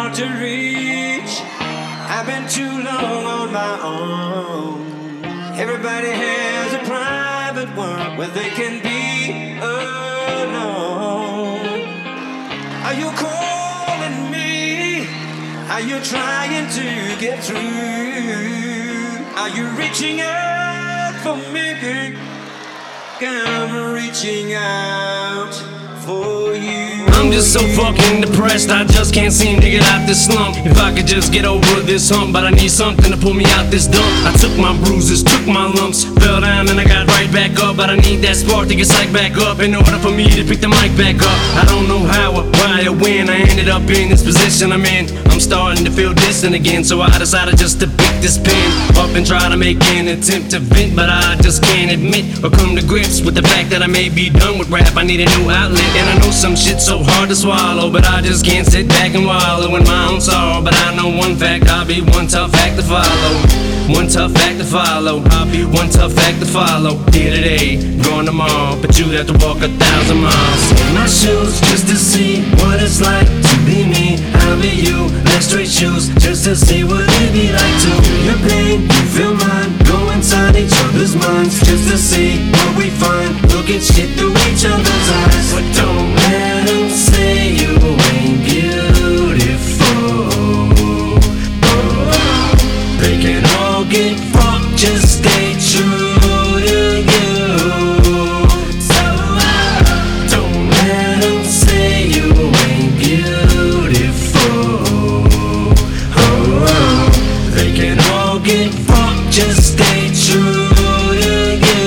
hard to reach. I've been too long on my own. Everybody has a private one where they can be alone. Are you calling me? Are you trying to get through? Are you reaching out for me? I'm reaching out for you. I'm just so fucking depressed, I just can't seem to get out this slump. If I could just get over this hump, but I need something to pull me out this dump. I took my bruises, took my lumps, fell down and I got right back up. But I need that spark to get psyched back up in order for me to pick the mic back up. I don't know how or why or when I ended up in this position I'm in. I'm starting to feel distant again, so I decided just to pick this pen up and try to make an attempt to vent. But I just can't admit or come to grips with the fact that I may be done with rap. I need a new outlet, and I know some shit's so hard to swallow, but I just can't sit back and wallow in my own sorrow. But I know one fact, I'll be one tough act to follow. One tough act to follow. I'll be one tough act to follow. Here today, gone tomorrow, but you'd have to walk 1,000 miles in my shoes just to see what it's like to be me. I'll be you, left straight shoes just to see what it'd be like to feel your pain, you feel mine. Go inside each other's minds just to see what we find. Look at shit through each other's eyes, but don't let them say you ain't beautiful. They can all get fucked, just stay true to you. So don't let them say you ain't beautiful. They can all get fucked, just stay true to you.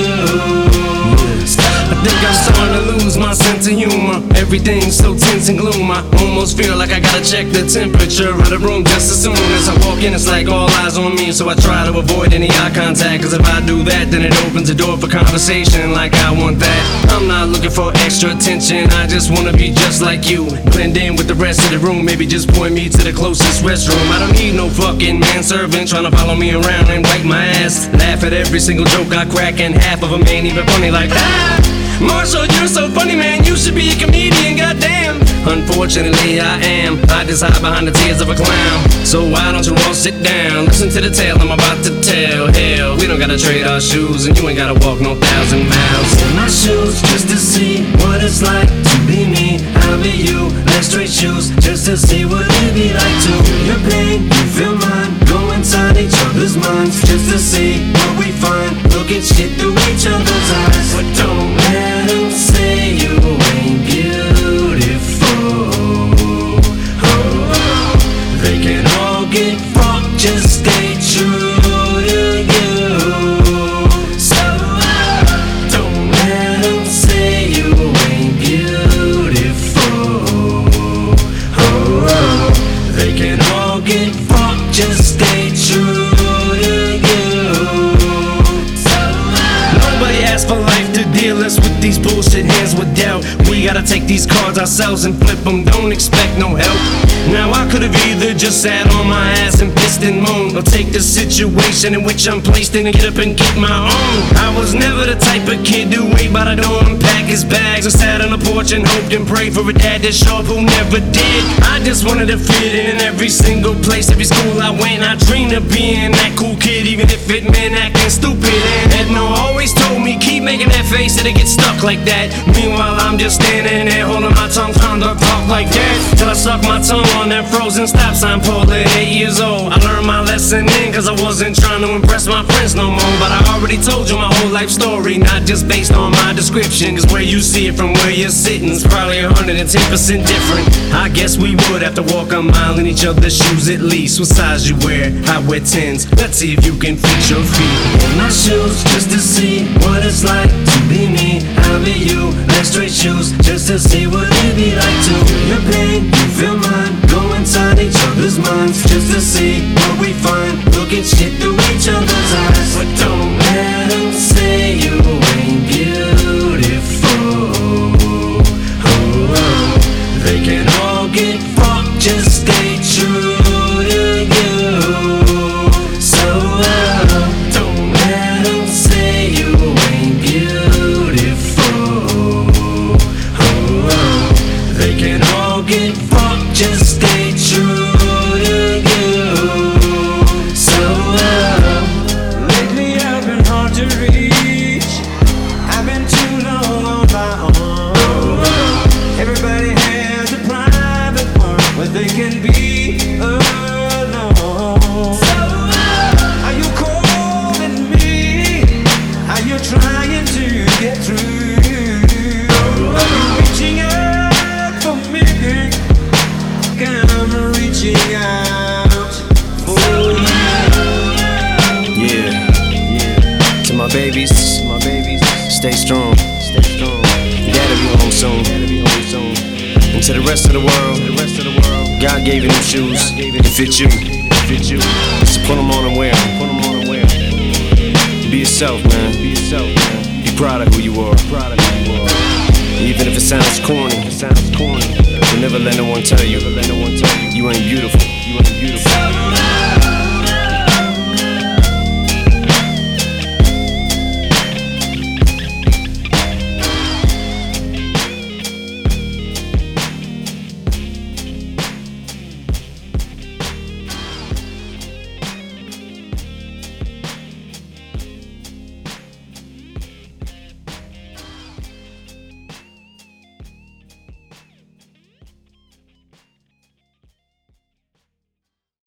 I think I'm starting to lose my sense of humor. Everything's so tense and gloom. I almost feel like I gotta check the temperature of the room just as soon as I walk in. It's like all eyes on me, so I try to avoid any eye contact. Cause if I do that, then it opens the door for conversation like I want that. I'm not looking for extra attention, I just wanna be just like you. Blend in with the rest of the room, maybe just point me to the closest restroom. I don't need no fucking manservant trying to follow me around and wipe my ass. Laugh at every single joke I crack, and half of them ain't even funny like that. Marshall, you're so funny, man, you should be a comedian, goddamn. Unfortunately, I am. I just hide behind the tears of a clown. So why don't you all sit down? Listen to the tale I'm about to tell. Hell, we don't gotta trade our shoes, and you ain't gotta walk no 1,000 miles in my shoes just to see what it's like to be me. I'll be you, left straight shoes just to see what it'd be like to feel your pain, you feel mine. Go inside each other's minds just to see what we find. Look at shit through each other's eyes, but don't let them say you ain't beautiful. They can all get fucked, just stay true to you. So don't let them say you ain't beautiful. They can all get fucked, just stay true to you. Nobody asked for life to deal us with these bullshit hands with doubt. We gotta take these cards ourselves and flip them, don't expect no help. Now I could've either just sat on my ass and pissed and moaned, or take the situation in which I'm placed in and get up and get my own. I was never the type of kid to wait by the door and pack his bags, or sat on the porch and hoped and prayed for a dad to show up who never did. I just wanted to fit in every single place, every school I went. I dreamed of being that cool kid, even if it meant acting stupid. And Edno always told me, keep making that face, it'll get stuck like that. Meanwhile I'm just standing there holding my tongue, trying to talk like that, till I suck my tongue on that frozen stop sign pole at 8 years old. I learned my lesson then, cause I wasn't trying to impress my friends no more. But I already told you my whole life story, not just based on my description. Cause where you see it from where you're sitting is probably 110% different. I guess we would have to walk a mile in each other's shoes at least. What size you wear? I wear 10s. Let's see if you can fit your feet in my shoes just to see what it's like to be me. I'll be you, left straight shoes just to see what it'd be like to feel your pain, you feel mine. Go inside each other's minds just to see what we find. Look at shit through each other's eyes, but don't let them say you ain't beautiful. They can all get fucked, just stay true to you. So don't let them say you ain't beautiful. They can all reaching out for you. Yeah, to my babies, stay strong. Dad'll be home soon. And to the rest of the world, God gave you them shoes to fit you. So put them on and wear 'em. Be yourself, man. Be proud of who you are. Even if it sounds corny, but never let no one tell you you ain't beautiful.